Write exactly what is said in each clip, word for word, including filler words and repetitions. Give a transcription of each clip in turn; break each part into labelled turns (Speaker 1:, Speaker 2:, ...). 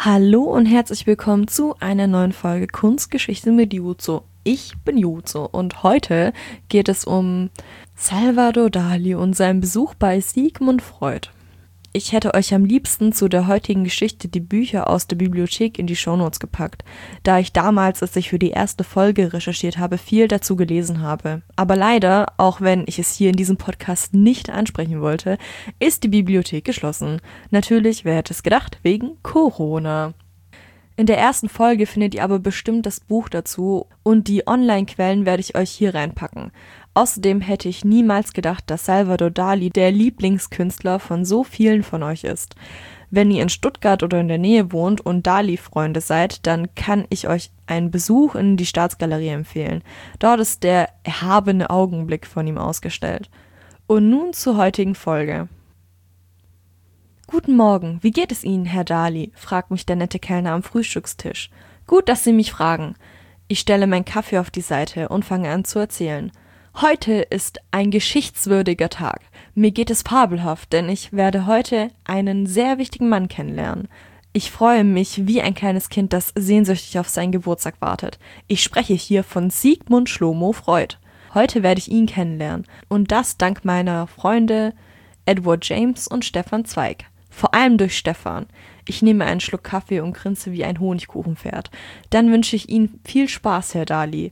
Speaker 1: Hallo und herzlich willkommen zu einer neuen Folge Kunstgeschichte mit Juzo. Ich bin Juzo und heute geht es um Salvador Dali und seinen Besuch bei Sigmund Freud. Ich hätte euch am liebsten zu der heutigen Geschichte die Bücher aus der Bibliothek in die Shownotes gepackt, da ich damals, als ich für die erste Folge recherchiert habe, viel dazu gelesen habe. Aber leider, auch wenn ich es hier in diesem Podcast nicht ansprechen wollte, ist die Bibliothek geschlossen. Natürlich, wer hätte es gedacht, wegen Corona. In der ersten Folge findet ihr aber bestimmt das Buch dazu und die Online-Quellen werde ich euch hier reinpacken. Außerdem hätte ich niemals gedacht, dass Salvador Dali der Lieblingskünstler von so vielen von euch ist. Wenn ihr in Stuttgart oder in der Nähe wohnt und Dali-Freunde seid, dann kann ich euch einen Besuch in die Staatsgalerie empfehlen. Dort ist der erhabene Augenblick von ihm ausgestellt. Und nun zur heutigen Folge. »Guten Morgen, wie geht es Ihnen, Herr Dali?« fragt mich der nette Kellner am Frühstückstisch. »Gut, dass Sie mich fragen.« Ich stelle meinen Kaffee auf die Seite und fange an zu erzählen. Heute ist ein geschichtswürdiger Tag. Mir geht es fabelhaft, denn ich werde heute einen sehr wichtigen Mann kennenlernen. Ich freue mich wie ein kleines Kind, das sehnsüchtig auf seinen Geburtstag wartet. Ich spreche hier von Sigmund Schlomo Freud. Heute werde ich ihn kennenlernen und das dank meiner Freunde Edward James und Stefan Zweig. Vor allem durch Stefan. Ich nehme einen Schluck Kaffee und grinse wie ein Honigkuchenpferd. Dann wünsche ich Ihnen viel Spaß, Herr Dali.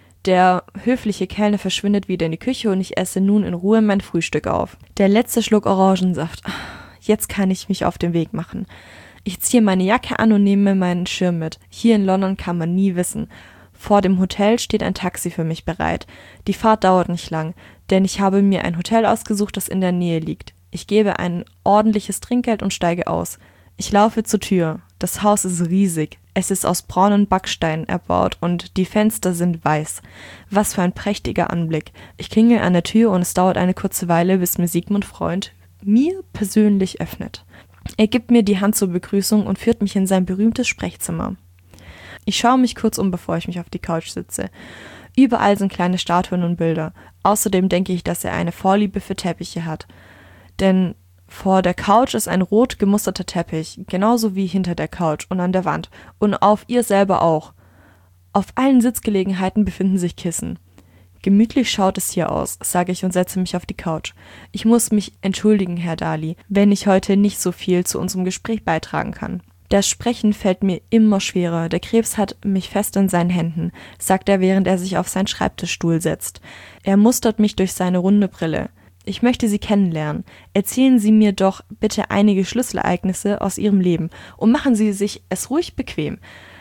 Speaker 1: Der höfliche Kellner verschwindet wieder in die Küche und ich esse nun in Ruhe mein Frühstück auf. Der letzte Schluck Orangensaft. Jetzt kann ich mich auf den Weg machen. Ich ziehe meine Jacke an und nehme meinen Schirm mit. Hier in London kann man nie wissen. Vor dem Hotel steht ein Taxi für mich bereit. Die Fahrt dauert nicht lang, denn ich habe mir ein Hotel ausgesucht, das in der Nähe liegt. Ich gebe ein ordentliches Trinkgeld und steige aus. Ich laufe zur Tür. Das Haus ist riesig. Es ist aus braunen Backsteinen erbaut und die Fenster sind weiß. Was für ein prächtiger Anblick. Ich klingel an der Tür und es dauert eine kurze Weile, bis mir Sigmund Freud mir persönlich öffnet. Er gibt mir die Hand zur Begrüßung und führt mich in sein berühmtes Sprechzimmer. Ich schaue mich kurz um, bevor ich mich auf die Couch sitze. Überall sind kleine Statuen und Bilder. Außerdem denke ich, dass er eine Vorliebe für Teppiche hat. Denn vor der Couch ist ein rot gemusterter Teppich, genauso wie hinter der Couch und an der Wand. Und auf ihr selber auch. Auf allen Sitzgelegenheiten befinden sich Kissen. Gemütlich schaut es hier aus, sage ich und setze mich auf die Couch. Ich muss mich entschuldigen, Herr Dali, wenn ich heute nicht so viel zu unserem Gespräch beitragen kann. Das Sprechen fällt mir immer schwerer. Der Krebs hat mich fest in seinen Händen, sagt er, während er sich auf seinen Schreibtischstuhl setzt. Er mustert mich durch seine runde Brille. Ich möchte Sie kennenlernen. Erzählen Sie mir doch bitte einige Schlüsselereignisse aus Ihrem Leben und machen Sie sich es ruhig bequem.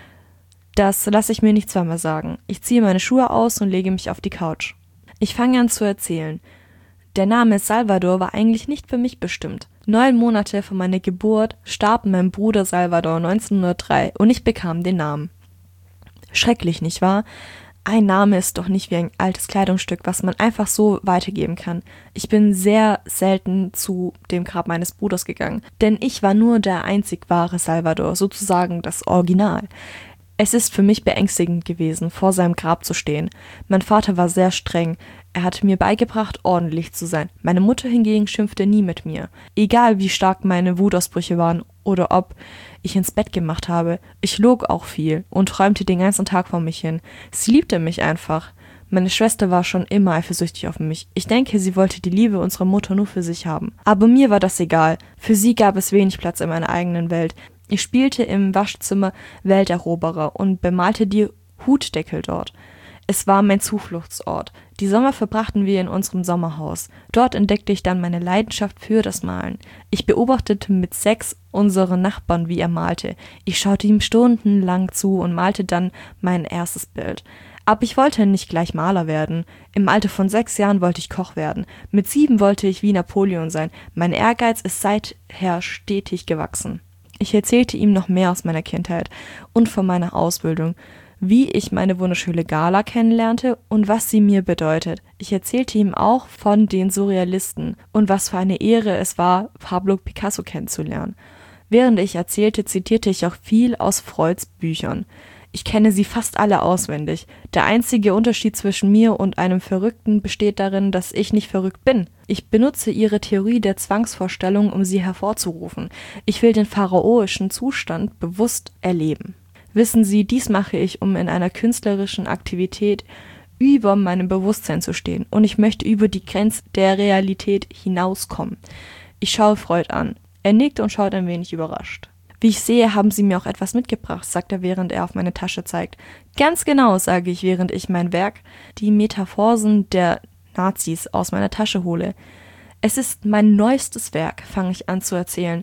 Speaker 1: Das lasse ich mir nicht zweimal sagen. Ich ziehe meine Schuhe aus und lege mich auf die Couch. Ich fange an zu erzählen. Der Name Salvador war eigentlich nicht für mich bestimmt. Neun Monate vor meiner Geburt starb mein Bruder Salvador neunzehnhundertdrei und ich bekam den Namen. Schrecklich, nicht wahr? Ein Name ist doch nicht wie ein altes Kleidungsstück, was man einfach so weitergeben kann. Ich bin sehr selten zu dem Grab meines Bruders gegangen, denn ich war nur der einzig wahre Salvador, sozusagen das Original. Es ist für mich beängstigend gewesen, vor seinem Grab zu stehen. Mein Vater war sehr streng. Er hatte mir beigebracht, ordentlich zu sein. Meine Mutter hingegen schimpfte nie mit mir. Egal wie stark meine Wutausbrüche waren oder ob ich ins Bett gemacht habe. Ich log auch viel und träumte den ganzen Tag vor mich hin. Sie liebte mich einfach. Meine Schwester war schon immer eifersüchtig auf mich. Ich denke, sie wollte die Liebe unserer Mutter nur für sich haben. Aber mir war das egal. Für sie gab es wenig Platz in meiner eigenen Welt. Ich spielte im Waschzimmer Welteroberer und bemalte die Hutdeckel dort. Es war mein Zufluchtsort. Die Sommer verbrachten wir in unserem Sommerhaus. Dort entdeckte ich dann meine Leidenschaft für das Malen. Ich beobachtete mit sechs unseren Nachbarn, wie er malte. Ich schaute ihm stundenlang zu und malte dann mein erstes Bild. Aber ich wollte nicht gleich Maler werden. Im Alter von sechs Jahren wollte ich Koch werden. Mit sieben wollte ich wie Napoleon sein. Mein Ehrgeiz ist seither stetig gewachsen. Ich erzählte ihm noch mehr aus meiner Kindheit und von meiner Ausbildung, wie ich meine wunderschöne Gala kennenlernte und was sie mir bedeutet. Ich erzählte ihm auch von den Surrealisten und was für eine Ehre es war, Pablo Picasso kennenzulernen. Während ich erzählte, zitierte ich auch viel aus Freuds Büchern. Ich kenne sie fast alle auswendig. Der einzige Unterschied zwischen mir und einem Verrückten besteht darin, dass ich nicht verrückt bin. Ich benutze ihre Theorie der Zwangsvorstellung, um sie hervorzurufen. Ich will den pharaoischen Zustand bewusst erleben. Wissen Sie, dies mache ich, um in einer künstlerischen Aktivität über meinem Bewusstsein zu stehen. Und ich möchte über die Grenze der Realität hinauskommen. Ich schaue Freud an. Er nickt und schaut ein wenig überrascht. Wie ich sehe, haben Sie mir auch etwas mitgebracht, sagt er, während er auf meine Tasche zeigt. Ganz genau, sage ich, während ich mein Werk, die Metaphorsen der Nazis, aus meiner Tasche hole. Es ist mein neuestes Werk, fange ich an zu erzählen.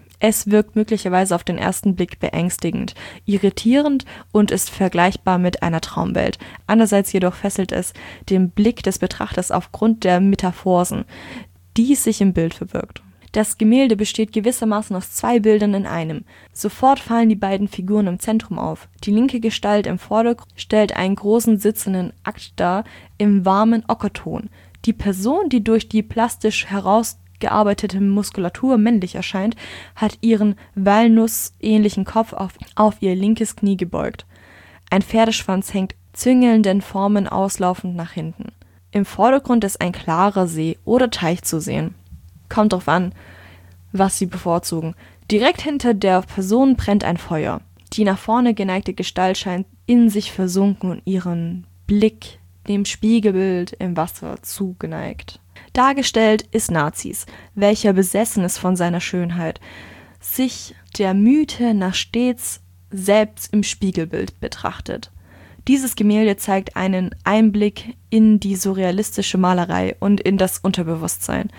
Speaker 1: Es wirkt möglicherweise auf den ersten Blick beängstigend, irritierend und ist vergleichbar mit einer Traumwelt. Andererseits jedoch fesselt es den Blick des Betrachters aufgrund der Metaphorsen, die sich im Bild verbirgt. Das Gemälde besteht gewissermaßen aus zwei Bildern in einem. Sofort fallen die beiden Figuren im Zentrum auf. Die linke Gestalt im Vordergrund stellt einen großen sitzenden Akt dar im warmen Ockerton. Die Person, die durch die plastisch herausgearbeitete Muskulatur männlich erscheint, hat ihren walnussähnlichen Kopf auf, auf ihr linkes Knie gebeugt. Ein Pferdeschwanz hängt züngelnden Formen auslaufend nach hinten. Im Vordergrund ist ein klarer See oder Teich zu sehen. Kommt drauf an, was sie bevorzugen. Direkt hinter der Person brennt ein Feuer. Die nach vorne geneigte Gestalt scheint in sich versunken und ihren Blick dem Spiegelbild im Wasser zugeneigt. Dargestellt ist Nazis, welcher besessen ist von seiner Schönheit, sich der Mythe nach stets selbst im Spiegelbild betrachtet. Dieses Gemälde zeigt einen Einblick in die surrealistische Malerei und in das Unterbewusstsein.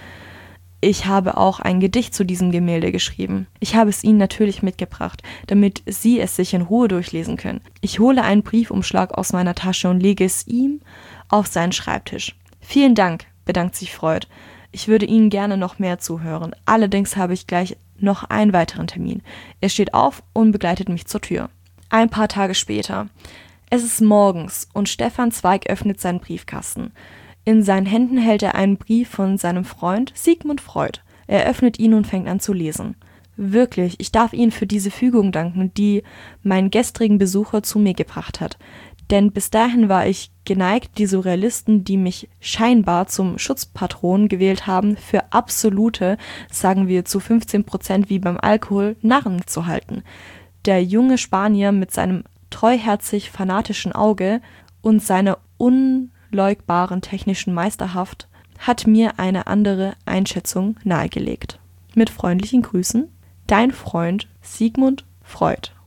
Speaker 1: Ich habe auch ein Gedicht zu diesem Gemälde geschrieben. Ich habe es Ihnen natürlich mitgebracht, damit Sie es sich in Ruhe durchlesen können. Ich hole einen Briefumschlag aus meiner Tasche und lege es ihm auf seinen Schreibtisch. Vielen Dank, bedankt sich Freud. Ich würde Ihnen gerne noch mehr zuhören. Allerdings habe ich gleich noch einen weiteren Termin. Er steht auf und begleitet mich zur Tür. Ein paar Tage später. Es ist morgens und Stefan Zweig öffnet seinen Briefkasten. In seinen Händen hält er einen Brief von seinem Freund Sigmund Freud. Er öffnet ihn und fängt an zu lesen. Wirklich, ich darf Ihnen für diese Fügung danken, die meinen gestrigen Besucher zu mir gebracht hat. Denn bis dahin war ich geneigt, die Surrealisten, die mich scheinbar zum Schutzpatron gewählt haben, für absolute, sagen wir zu fünfzehn Prozent wie beim Alkohol, Narren zu halten. Der junge Spanier mit seinem treuherzig fanatischen Auge und seiner un leugbaren technischen Meisterhaft hat mir eine andere Einschätzung nahegelegt. Mit freundlichen Grüßen, dein Freund Sigmund Freud.